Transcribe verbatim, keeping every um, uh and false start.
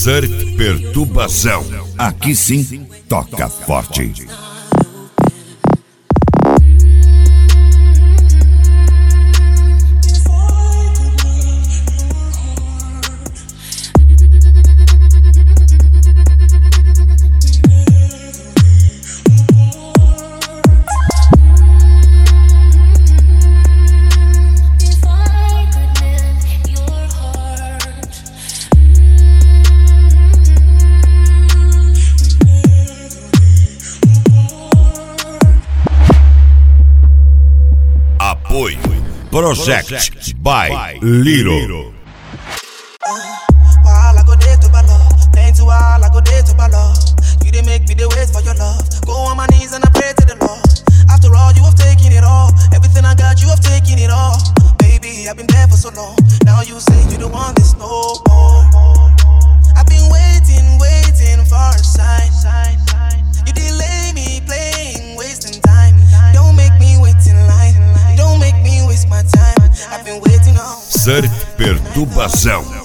Surf Perturbação. Aqui sim, toca forte. Apoio Project by Liro. While I go there to my love, thanks to while I go there to my love. You didn't make me the wait for your love. Go on my knees and I pray to the Lord. After all, you have taken it all. Everything I got, you have taken it all. Baby, I've been there for so long. Now you say you don't want this no more. I've been waiting, waiting for a sign. You delay me playing, wasting time. Don't make me wait in line. Don't make me waste my time. I've been waiting on. Surf Perturbação.